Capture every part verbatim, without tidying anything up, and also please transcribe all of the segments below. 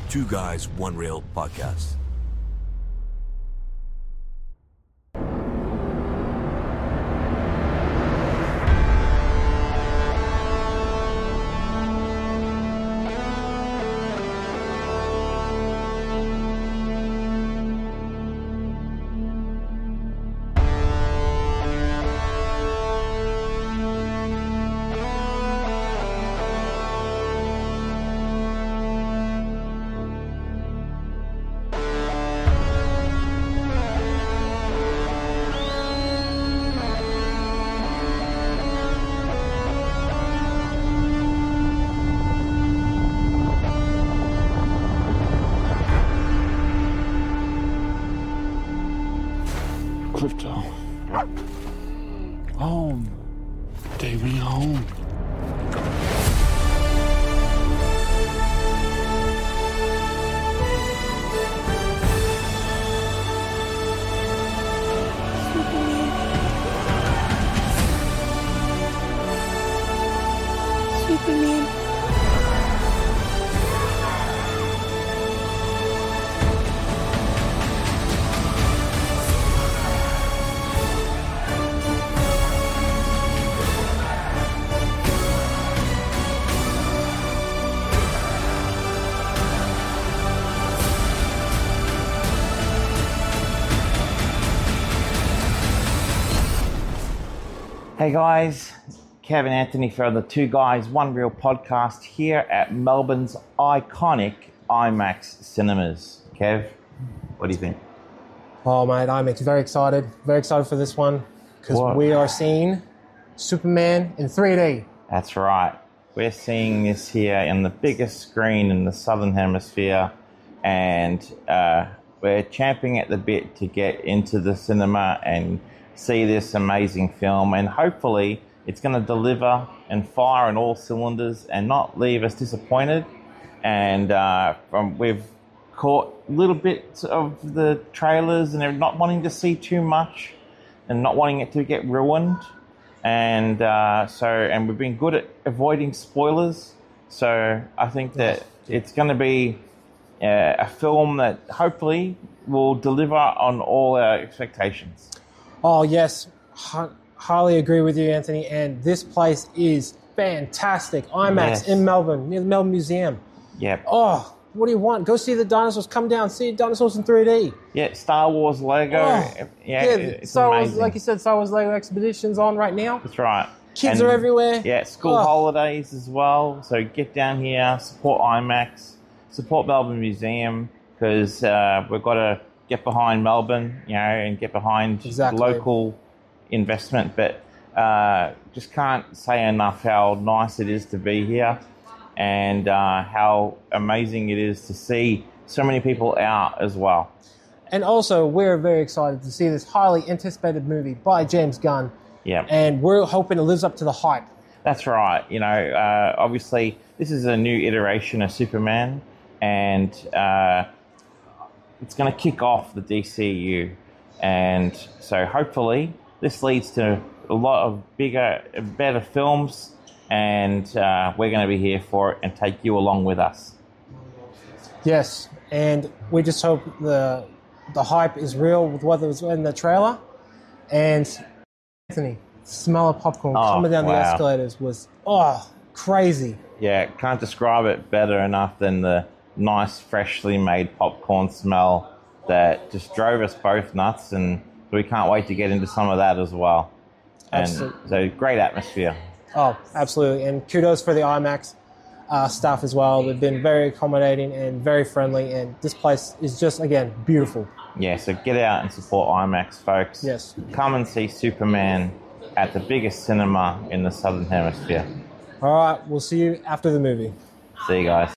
Two Guys, One Reel podcast. Crypto. Home. Take me home. Superman. Superman. Hey guys, Kevin Anthony for the Two Guys, One Reel podcast here at Melbourne's iconic IMAX cinemas. Kev, what do you think? Oh, mate, I'm ex- very excited. Very excited for this one because What? we are seeing Superman in three D. That's right. We're seeing this here in the biggest screen in the Southern Hemisphere, and uh, we're champing at the bit to get into the cinema and see this amazing film, and hopefully it's going to deliver and fire on all cylinders and not leave us disappointed. And uh, from we've caught little bits of the trailers and they're not wanting to see too much and not wanting it to get ruined. And uh, so, and we've been good at avoiding spoilers. So I think that it's going to be uh, a film that hopefully will deliver on all our expectations. Oh, yes, H- highly agree with you, Anthony. And this place is fantastic. IMAX Yes. in Melbourne, near the Melbourne Museum. Yep. Oh, what do you want? Go see the dinosaurs. Come down, see dinosaurs in three D. Yeah, Star Wars Lego. Oh, yeah, yeah, it's Star Wars, amazing. like you said, Star Wars Lego Expedition's on right now. That's right. Kids And, are everywhere. Yeah, school Oh. holidays as well. So get down here, support IMAX, support Melbourne Museum, because uh, we've got to get behind Melbourne, you know, and get behind Exactly. local investment. But uh, just can't say enough how nice it is to be here, and uh, how amazing it is to see so many people out as well. And also, we're very excited to see this highly anticipated movie by James Gunn. Yeah. And we're hoping it lives up to the hype. That's right. You know, uh, obviously, this is a new iteration of Superman, and uh, it's going to kick off the D C U. And so hopefully this leads to a lot of bigger, better films, and uh, we're going to be here for it and take you along with us. Yes, and we just hope the the hype is real with what was in the trailer. And Anthony, smell of popcorn Oh, coming down the wow. escalators was, oh, crazy. Yeah, can't describe it better enough than the nice, freshly made popcorn smell that just drove us both nuts, and we can't wait to get into some of that as well. And Absolutely. so great atmosphere. Oh, absolutely. And kudos for the IMAX uh, staff as well. They've been very accommodating and very friendly, and this place is just, again, beautiful. Yeah, so get out and support IMAX, folks. Yes. Come and see Superman at the biggest cinema in the Southern Hemisphere. All right, we'll see you after the movie. See you guys.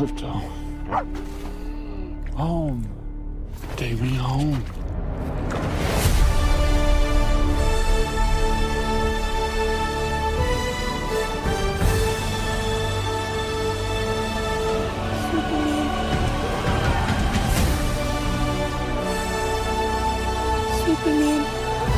Crypto. Home. Take me home. Superman.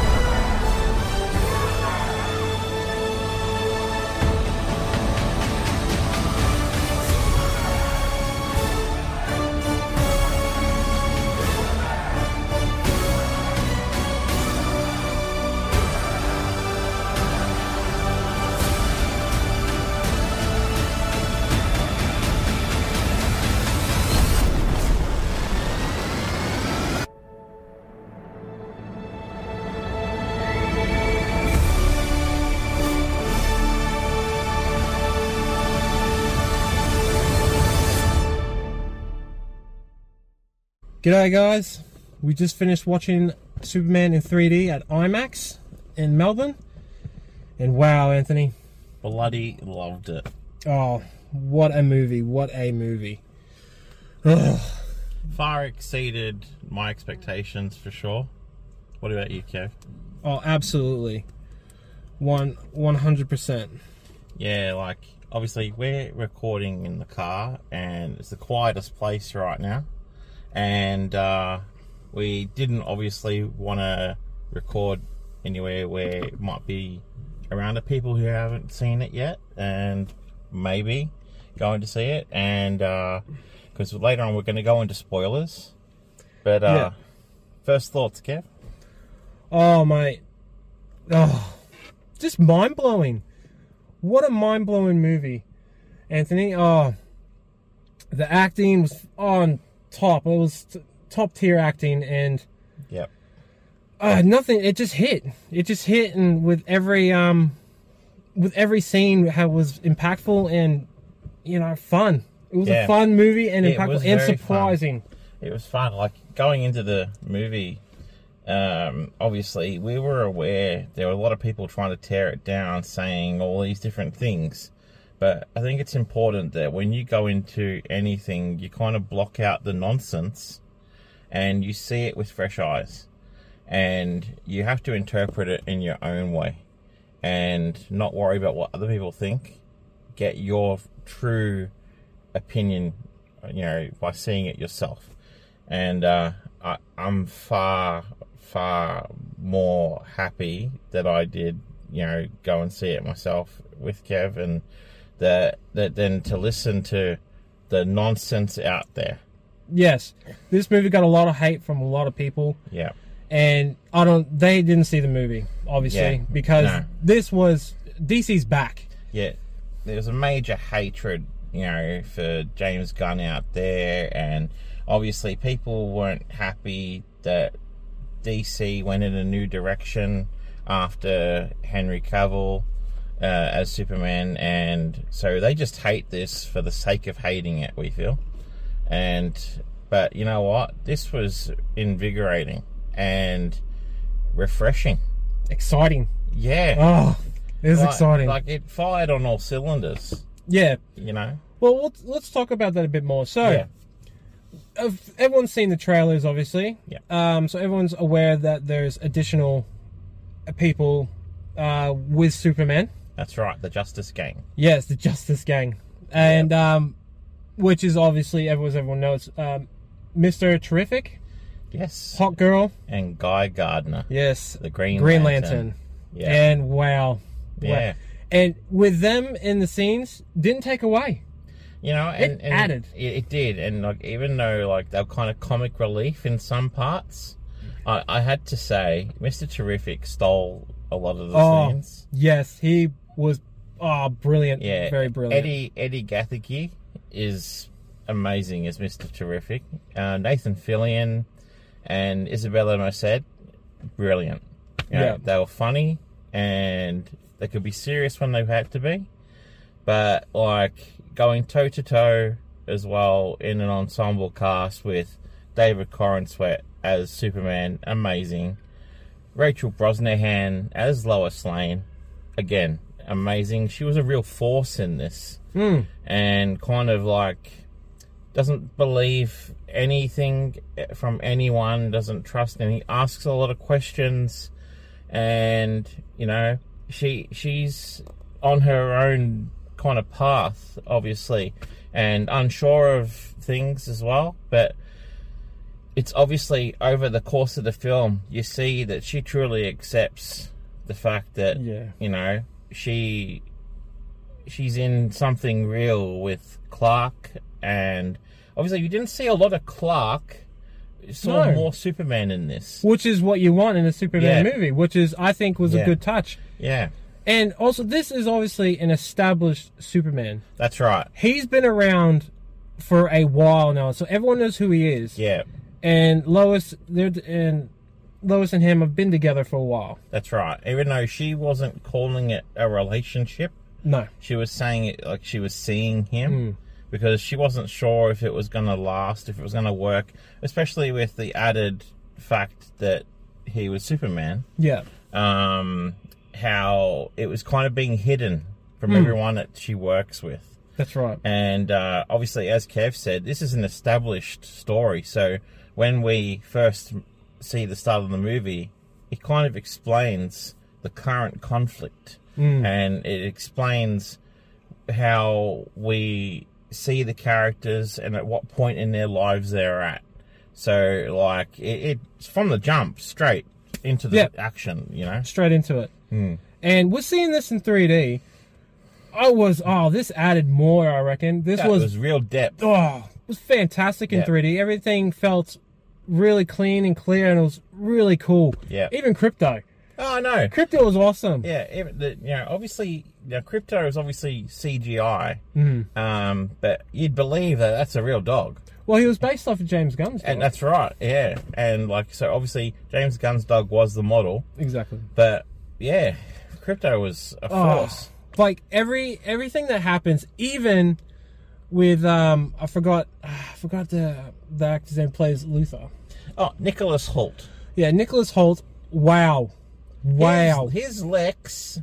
G'day guys, we just finished watching Superman in three D at IMAX in Melbourne, and wow, Anthony, Bloody loved it. oh, what a movie, what a movie. Ugh. Far exceeded my expectations for sure. What about you, Kev? Oh, absolutely. One, one hundred percent. Yeah, like, obviously we're recording in the car and it's the quietest place right now. And uh, we didn't obviously want to record anywhere where it might be around the people who haven't seen it yet and maybe going to see it. And because uh, later on we're going to go into spoilers. But uh, Yeah. first thoughts, Kev? Oh, mate. Oh, just mind-blowing. What a mind-blowing movie, Anthony. Oh, the acting was on top. It was t- top-tier acting, and Yep. uh, nothing. It just hit. It just hit, and with every um, with every scene, how it was impactful and you know fun. It was Yeah. a fun movie and It impactful was and very surprising. It was fun. Like, going into the movie, um, obviously, we were aware there were a lot of people trying to tear it down, saying all these different things. But I think it's important that when you go into anything, you kind of block out the nonsense and you see it with fresh eyes. And you have to interpret it in your own way and not worry about what other people think. Get your true opinion, you know, by seeing it yourself. And uh, I, I'm far, far more happy that I did, you know, go and see it myself with Kev, and that that than to listen to the nonsense out there. Yes, this movie got a lot of hate from a lot of people. Yeah. And I don't. They didn't see the movie, obviously, Yeah, because no. this was D C's back. Yeah. There was a major hatred, you know, for James Gunn out there, and obviously people weren't happy that D C went in a new direction after Henry Cavill uh, as Superman, and so they just hate this for the sake of hating it, we feel. And but you know what? This was invigorating and refreshing. Exciting. Yeah. Oh, it was like, exciting. Like, it fired on all cylinders, yeah. you know? Well, let's, let's talk about that a bit more. So, Yeah. if everyone's seen the trailers, obviously. Yeah. Um. So everyone's aware that there's additional people uh, with Superman. That's right, the Justice Gang. Yes, the Justice Gang, and um, which is obviously, as everyone knows, um, Mister Terrific, Yes. Hot Girl. And Guy Gardner. Yes, The Green, Green Lantern. Lantern. Yeah. And wow. Yeah. Wow. And with them in the scenes, didn't take away. You know, and, It and added. It, it did, and like, even though like they were kind of comic relief in some parts, I, I had to say Mister Terrific stole a lot of the Oh, scenes. yes, he was oh brilliant. Yeah, Very brilliant. Eddie Eddie Gathegi is amazing as Mister Terrific. Uh, Nathan Fillion and Isabella Merced, brilliant. You know, Yeah. they were funny and they could be serious when they had to be, but like going toe to toe as well in an ensemble cast with David Corenswet as Superman, amazing. Rachel Brosnahan as Lois Lane, again, amazing. She was a real force in this. Mm. And kind of like doesn't believe anything from anyone, doesn't trust any, asks a lot of questions, and you know, she she's on her own kind of path, obviously, and unsure of things as well. But it's obviously over the course of the film, you see that she truly accepts the fact that, Yeah. you know, she she's in something real with Clark, and obviously you didn't see a lot of Clark. You saw No. more Superman in this. Which is what you want in a Superman Yeah. movie, which is, I think, was Yeah. a good touch. Yeah, And also, this is obviously an established Superman. that's right. He's been around for a while now, so everyone knows who he is. Yeah, And Lois, they're and Lois and him have been together for a while. that's right. Even though she wasn't calling it a relationship, No. she was saying it like she was seeing him, because she wasn't sure if it was going to last, if it was going to work, especially with the added fact that he was Superman. Yeah. Um, how it was kind of being hidden from everyone that she works with. That's right. And uh, obviously, as Kev said, this is an established story. So when we first see the start of the movie, it kind of explains the current conflict. And it explains how we see the characters and at what point in their lives they're at. So, like, it, it's from the jump straight into the Yep. action, you know? Straight into it. And we're seeing this in three D. I was, oh, this added more, I reckon. This That was, was real depth. oh, it was fantastic in Yep. three D. Everything felt really clean and clear, and it was really cool. Yep. Even Crypto. Oh, no. Crypto was awesome. Yeah, even the, you know, obviously, you know, Crypto is obviously C G I, mm-hmm. um, but you'd believe that that's a real dog. Well, he was based off of James Gunn's dog. And that's right, yeah. And, like, so obviously, James Gunn's dog was the model, Exactly. but, yeah, Crypto was a force. Oh, like every everything that happens, even with um, I forgot, I forgot the the actor's name plays Luthor. Oh, Nicholas Hoult. Yeah, Nicholas Hoult. Wow, wow, His, his Lex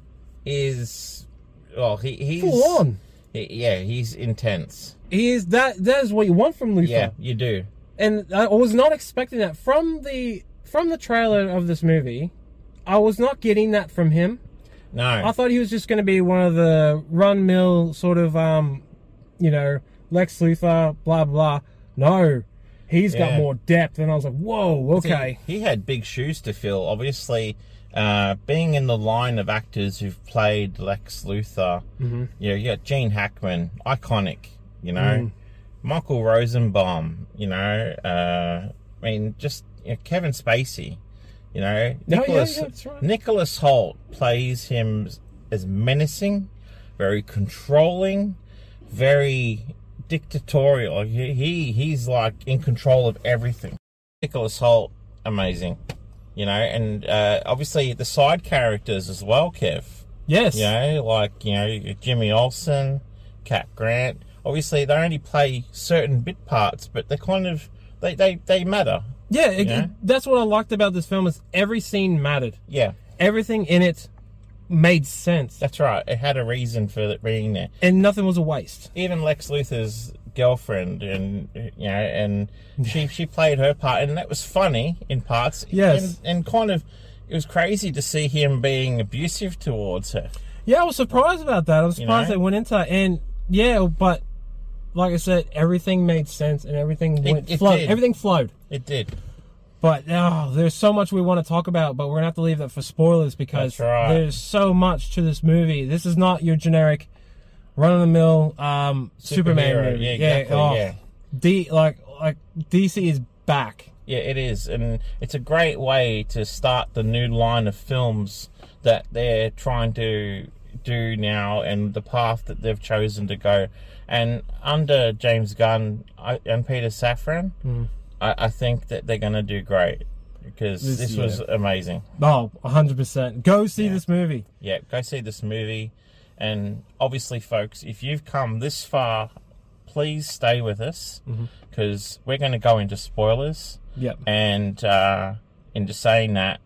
is, well, he, he's... full on. he- yeah, he's intense. He is that. That is what you want from Luthor. Yeah, you do. And I was not expecting that from the from the trailer of this movie. I was not getting that from him. No. I thought he was just going to be one of the run mill sort of, um, you know, Lex Luthor, blah blah. No, he's got Yeah. more depth, and I was like, whoa, okay. He, he had big shoes to fill. Obviously, uh, being in the line of actors who've played Lex Luthor, mm-hmm. you know, you got Gene Hackman, iconic, you know, Mm. Michael Rosenbaum, you know, uh, I mean, just you know, Kevin Spacey, you know, Oh, yeah, Nicholas, yeah, that's right. Nicholas Hoult plays him as menacing, very controlling, very dictatorial. He, he he's like in control of everything. Nicholas Hoult, amazing, you know, and uh, obviously the side characters as well, Kev. Yes. You know, like, you know, Jimmy Olsen, Cat Grant. Obviously, they only play certain bit parts, but they kind of they they, they matter. Yeah, it, Yeah. it- that's what I liked about this film is every scene mattered. Yeah, Everything in it made sense, that's right. It had a reason for it being there. and nothing was a waste. Even Lex Luthor's girlfriend, and you know, and she she played her part, and that was funny in parts. Yes. and, and kind of it was crazy to see him being abusive towards her. Yeah, I was surprised about that. I was You surprised know? they went into that, and yeah, but like I said, everything made sense and everything went it flowed. did. Everything flowed. It did. But oh, there's so much we want to talk about, but we're gonna have to leave that for spoilers because That's right. there's so much to this movie. This is not your generic run-of-the-mill um, Superman Superhero. movie. Yeah, exactly, oh, yeah. D like like D C is back. Yeah, it is, and it's a great way to start the new line of films that they're trying to do now, and the path that they've chosen to go. And under James Gunn I- and Peter Safran, Mm. I, I think that they're going to do great, because This- this, was yeah. amazing. Oh, one hundred percent. Go see Yeah. this movie. Yeah, go see this movie. And obviously, folks, if you've come this far, please stay with us, because we're going to go into spoilers. Yep. And uh, into saying that,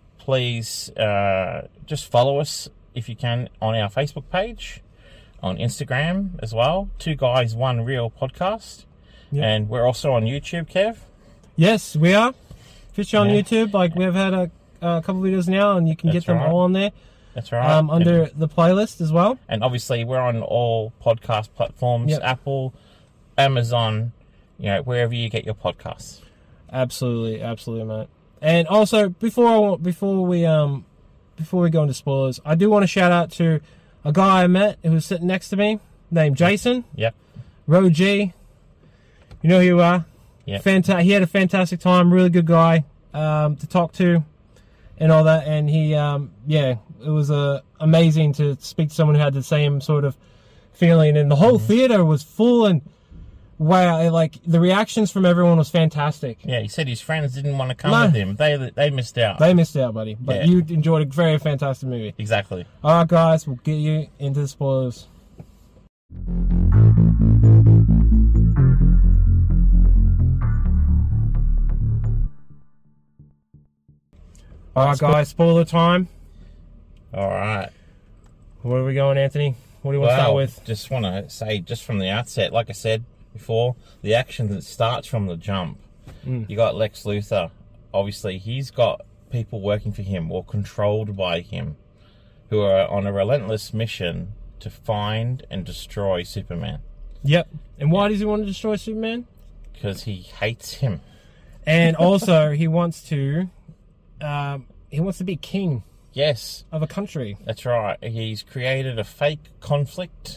please uh, just follow us if you can on our Facebook page, on Instagram as well. Two Guys, One Real Podcast. Yep. And we're also on YouTube, Kev. Yes, we are. Fish on Yeah. YouTube. Like, we've had a, a couple videos now, and you can That's get them right. all on there. That's right. Um, under and, the playlist as well. and obviously, we're on all podcast platforms: Yep. Apple, Amazon, you know, wherever you get your podcasts. Absolutely, absolutely, mate. And also, before I want, before we um, before we go into spoilers, I do want to shout out to a guy I met who was sitting next to me, named Jason. Yep. Ro G. You know who you are. Yep. Fanta- he had a fantastic time. Really good guy um, to talk to, and all that. And he, um, yeah, it was uh, amazing to speak to someone who had the same sort of feeling. And the whole Mm-hmm. theater was full, and wow, it, like the reactions from everyone was fantastic. Yeah, he said his friends didn't want to come No. with him. They they missed out. They missed out, buddy. But Yeah. you enjoyed a very fantastic movie. Exactly. All right, guys, we'll get you into the spoilers. All right, guys, spoiler time. All right. Where are we going, Anthony? What do you want to Well, start with? just want to say, just from the outset, like I said before, the action that starts from the jump. Mm. You got Lex Luthor. Obviously, he's got people working for him or controlled by him who are on a relentless mission to find and destroy Superman Yep. And why does he want to destroy Superman? because he hates him. And also, he wants to, um, he wants to be king Yes, of a country. that's right. He's created a fake conflict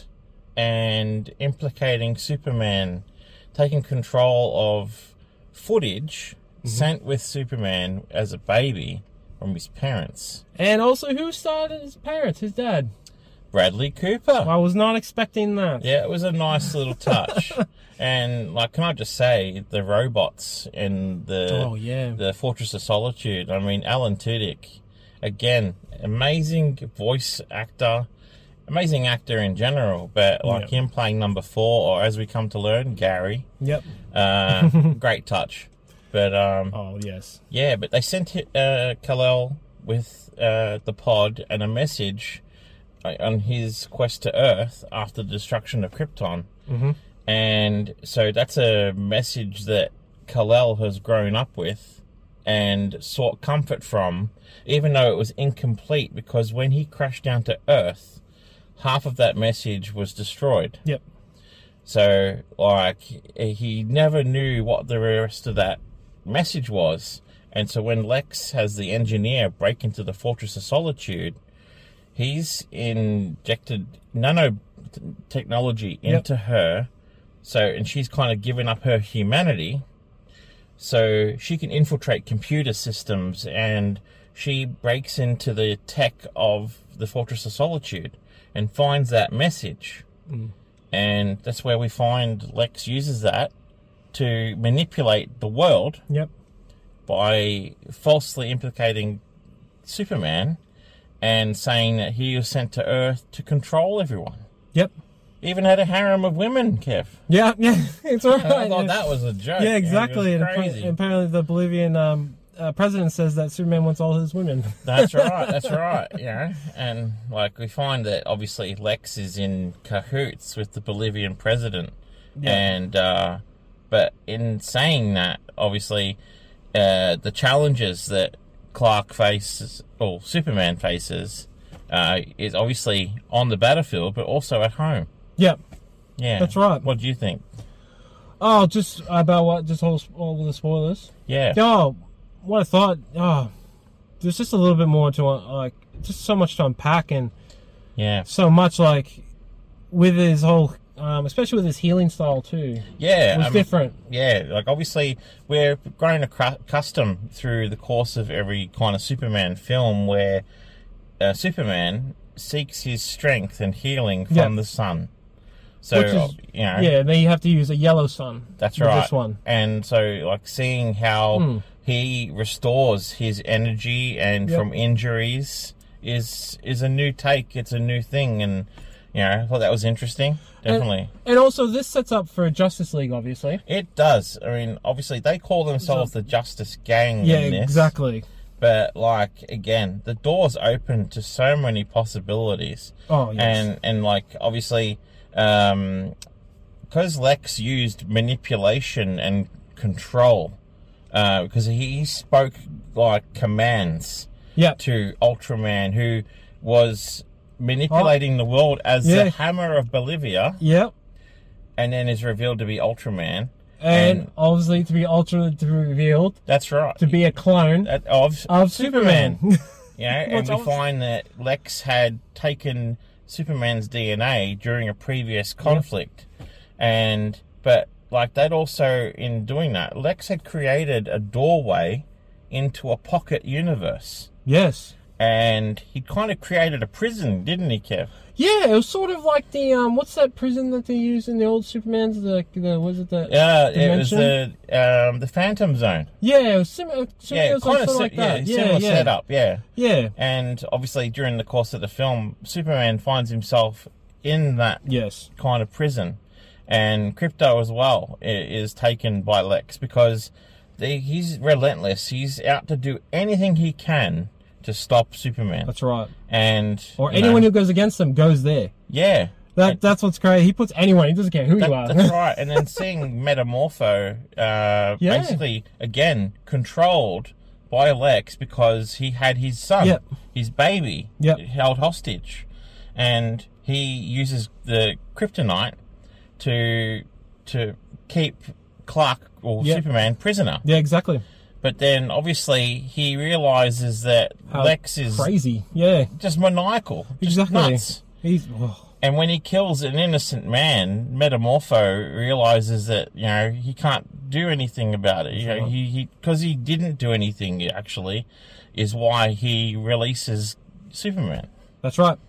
and implicating Superman, taking control of footage Mm-hmm. sent with Superman as a baby from his parents. And also, who started his parents? His dad. Bradley Cooper. I was not expecting that. Yeah, it was a nice little touch. And, like, can I just say, the robots in the Oh, yeah. the Fortress of Solitude. I mean, Alan Tudyk, again, amazing voice actor, amazing actor in general, but like Yeah. him playing number four, or as we come to learn, Gary, Yep. uh, great touch. But um, Oh, yes. yeah, but they sent uh, Kal-El with uh, the pod and a message on his quest to Earth after the destruction of Krypton. Mm-hmm. And so that's a message that Kal-El has grown up with and sought comfort from, even though it was incomplete, because when he crashed down to Earth, half of that message was destroyed. Yep. So, like, he never knew what the rest of that message was. And so when Lex has the engineer break into the Fortress of Solitude, he's injected nanotechnology Yep. into her. So, and she's kind of given up her humanity so she can infiltrate computer systems, and she breaks into the tech of the Fortress of Solitude and finds that message. Mm. And that's where we find Lex uses that to manipulate the world Yep. by falsely implicating Superman and saying that he was sent to Earth to control everyone. Yep. Even had a harem of women, Kev. Yeah, yeah, it's all right. I thought yeah. that was a joke. Yeah, exactly. It And was appa- crazy. apparently, the Bolivian um, uh, president says that Superman wants all his women. That's right, that's right, you know. And, like, we find that, obviously, Lex is in cahoots with the Bolivian president. Yeah. And, uh, but in saying that, obviously, uh, the challenges that Clark faces, or Superman faces, uh, is obviously on the battlefield, but also at home. Yep. Yeah. That's right. What do you think? Oh, just about what? Just all, all the spoilers. Yeah. Oh, what I thought. Oh, there's just a little bit more to uh, like, just so much to unpack, and Yeah. so much like with his whole, um, especially with his healing style too. Yeah. It was I mean, different. Yeah, like obviously we're grown accustomed through the course of every kind of Superman film where uh, Superman seeks his strength and healing from Yeah. the sun. So, Which is, you know, yeah, then you have to use a yellow sun. that's with right. This one. And so, like, seeing how Hmm. he restores his energy and Yep. from injuries is is a new take. It's a new thing, and you know, I thought that was interesting. Definitely. And, and also, this sets up for Justice League, obviously. It does. I mean, obviously, they call themselves the Justice Gang Yeah, in this. exactly. But, like, again, the door's open to so many possibilities. Oh, yes. And, and like, obviously, um, because Lex used manipulation and control, uh, because he spoke like commands Yep. to Ultraman, who was manipulating the world as Yeah. the Hammer of Bolivia, Yep. and then is revealed to be Ultraman. And, And- obviously to be ultra to be revealed That's right. to be a clone That- of, of Superman. You know, and What's we else? find that Lex had taken Superman's D N A during a previous conflict, and but like they'd also, in doing that, Lex had created a doorway into a pocket universe, Yes. and he kind of created a prison, didn't he, Kev? Yeah, it was sort of like the um, what's that prison that they used in the old Supermans? The the was it the Yeah, it was Dimension? the um, the Phantom Zone. yeah, it was similar. Yeah, it was like, kind of sort of like yeah, that. Yeah, similar yeah, setup. Yeah. yeah. And obviously, during the course of the film, Superman finds himself in that Yes. kind of prison, and Crypto as well i- is taken by Lex because the, he's relentless. He's out to do anything he can to stop Superman. That's right. And Or you anyone know, who goes against them goes there. yeah, That And that's what's great. He puts anyone. He doesn't care who that- you are. that's right. And then seeing Metamorpho, uh, Yeah. basically again controlled by Lex because he had his son, Yep. his baby, Yep. held hostage, and he uses the kryptonite to to keep Clark or Yep. Superman prisoner. Yeah, exactly. But then obviously he realizes that How Lex is Crazy. Yeah. just maniacal, just Exactly. nuts. He's. Oh, And when he kills an innocent man, Metamorpho realizes that, you know, he can't do anything about it. You know, he, he, because he didn't do anything, actually, is why he releases Superman. that's right.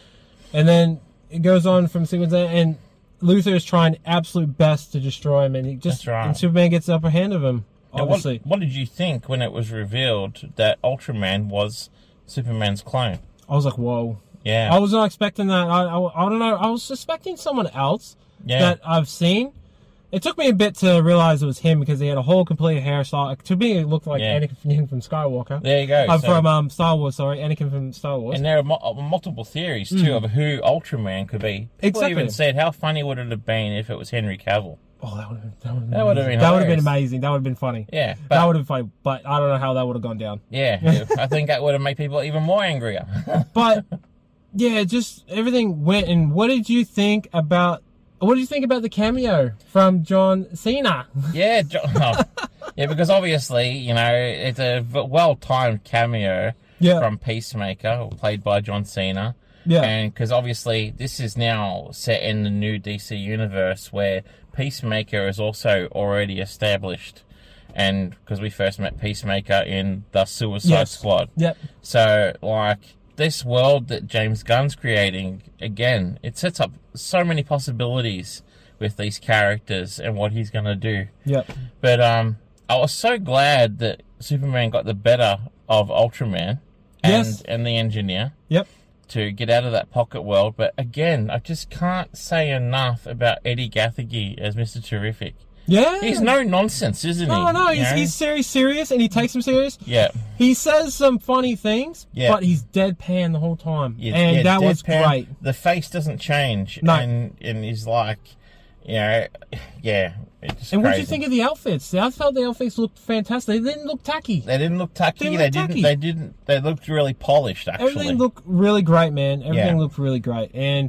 And then it goes on from sequence there, and Luthor is trying absolute best to destroy him, and he just That's right. and Superman gets the upper hand of him. Now, Obviously. what, what did you think when it was revealed that Ultraman was Superman's clone? I was like, whoa. Yeah. I was not expecting that. I, I, I don't know. I was suspecting someone else Yeah. that I've seen. It took me a bit to realize it was him because he had a whole complete hairstyle. To me, it looked like Yeah. Anakin from Skywalker. There you go. I'm So- from um, Star Wars, sorry. Anakin from Star Wars. And there are mu- uh, multiple theories, too, of who Ultraman could be. People Exactly. even said, how funny would it have been if it was Henry Cavill? oh, that would have been, That would have been that would have been hilarious. amazing. That would have been funny. Yeah. that But, would have been funny, but I don't know how that would have gone down. yeah, I think that would have made people even more angrier. But yeah, just everything went. And what did you think about? What did you think about the cameo from John Cena? Yeah, jo- oh, yeah, because obviously, you know, it's a v- well-timed cameo Yeah. from Peacemaker, played by John Cena. Yeah. And because obviously this is now set in the new D C universe where Peacemaker is also already established. And because we first met Peacemaker in the Suicide Yes. Squad. Yep. So, like, this world that James Gunn's creating, again, it sets up so many possibilities with these characters and what he's going to do. Yep. But um, I was so glad that Superman got the better of Ultraman and, Yes. and the Engineer Yep. to get out of that pocket world. But again, I just can't say enough about Eddie Gathegi as Mister Terrific. Yeah. He's no nonsense, isn't he? No, no, You he's, know? he's very serious and he takes him serious. Yeah. He says some funny things, Yeah. but he's deadpan the whole time. Yeah, and yeah, that was deadpan. great. The face doesn't change. No. And, and he's like, you know, yeah. It's just And what did you crazy. think of the outfits? I felt the outfits looked fantastic. They didn't look tacky. They didn't look tacky. They They, look didn't. tacky. They didn't. They looked really polished. Actually, Everything looked really great, man. Everything Yeah. looked really great. And,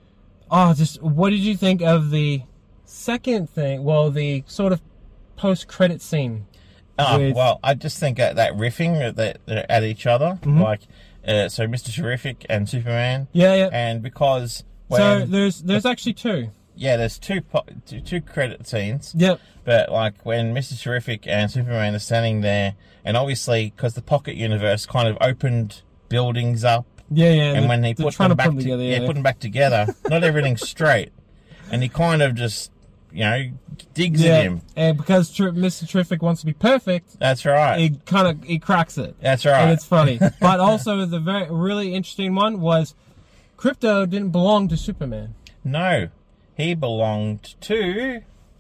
oh, just, what did you think of the second thing? Well, the sort of post-credit scene. Oh, with- well, I just think that, that riffing that, that at each other, Mm-hmm. like, uh, so Mister Terrific and Superman, Yeah, yeah. and because when, So there's there's actually two. yeah, there's two, po- two two credit scenes, Yep. but like when Mister Terrific and Superman are standing there, and obviously because the Pocket Universe kind of opened buildings up, Yeah, yeah. and they're- when they they're put trying them to back put them to- together, yeah, yeah. put them back together, not everything's straight, and he kind of just, you know, digs yeah. at him. And because Tri- Mister Terrific wants to be perfect, That's right. he kind of he cracks it. That's right. And it's funny. But also the very really interesting one was Crypto didn't belong to Superman. No, he belonged to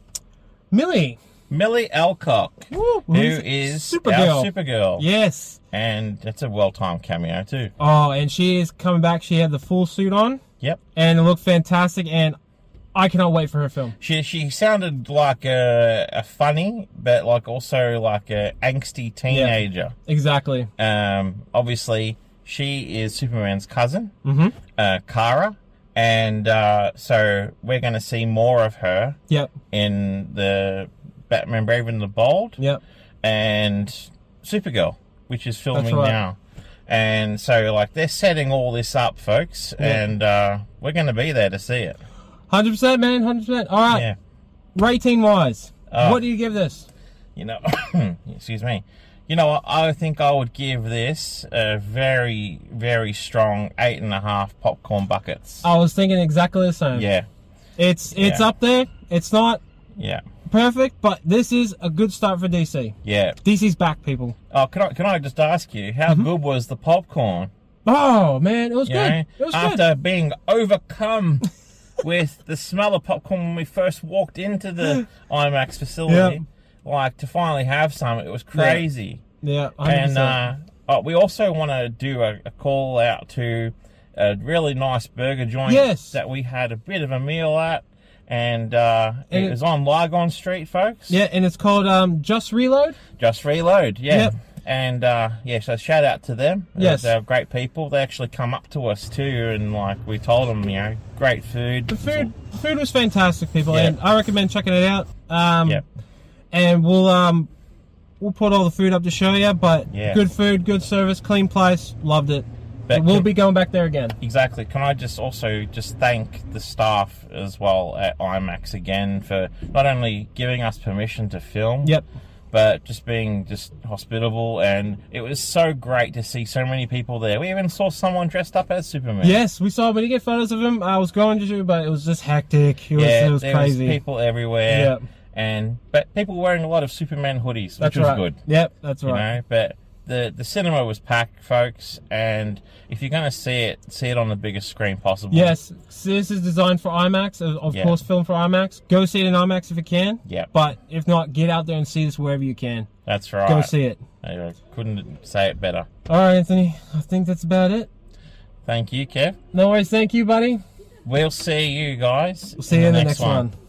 Millie. Millie Alcock, Woo, who who's is Supergirl. our Supergirl. Yes. And that's a well-timed cameo too. Oh, and she is coming back. She had the full suit on, Yep. and it looked fantastic. And I cannot wait for her film. She she sounded like a, a funny, but like also like a angsty teenager. Yeah, exactly. Um, obviously, she is Superman's cousin, Mm-hmm. uh, Kara, and uh, so we're going to see more of her Yep. in the Batman Brave and the Bold Yep. and Supergirl, which is filming That's right. now. And so, like, they're setting all this up, folks, Yeah. and uh, we're going to be there to see it. one hundred percent, man. one hundred percent. All right. Yeah. Rating wise, Oh. what do you give this? You know, excuse me. You know, I think I would give this a very, very strong eight and a half popcorn buckets. I was thinking exactly the same. Yeah, It's it's Yeah. up there. It's not yeah, perfect, but this is a good start for D C. yeah. D C's back, people. Oh, can I can I just ask you, how Mm-hmm. good was the popcorn? Oh man, it was You good. know, It was after good. being overcome with the smell of popcorn when we first walked into the IMAX facility, like to finally have some, it was crazy. Yeah, one hundred percent. And uh, oh, we also want to do a, a call out to a really nice burger joint Yes. that we had a bit of a meal at, and uh, And it it- was on Lygon Street, folks. Yeah, and it's called um, Just Reload. Just Reload, yeah. Yep. And uh, yeah, so shout out to them. Yes. They're great people. They actually come up to us too, and like we told them, you know, great food. The food, the food was fantastic, people, Yeah. and I recommend checking it out. Um, Yep. And we'll um, we'll put all the food up to show you. But Yeah. good food, good service, clean place. Loved it. But we'll can- be going back there again. Exactly. Can I just also just thank the staff as well at IMAX again for not only giving us permission to film, Yep. but just being just hospitable, and it was so great to see so many people there. We even saw someone dressed up as Superman. Yes, we saw. We did get photos of him. I was going to do, but it was just hectic. It was, yeah, it was there crazy. was people everywhere, Yep. and but people wearing a lot of Superman hoodies, That's which was right. good. Yep, that's You right. know, but the the cinema was packed, folks, and if you're going to see it, see it on the biggest screen possible. Yes, so this is designed for IMAX, of of Yeah. course, film for IMAX. Go see it in IMAX if you can. Yep. But if not, get out there and see this wherever you can. That's right. Go see it. I couldn't say it better. All right, Anthony. I think that's about it. Thank you, Kev. No worries. Thank you, buddy. We'll see you guys. We'll see you in the next one.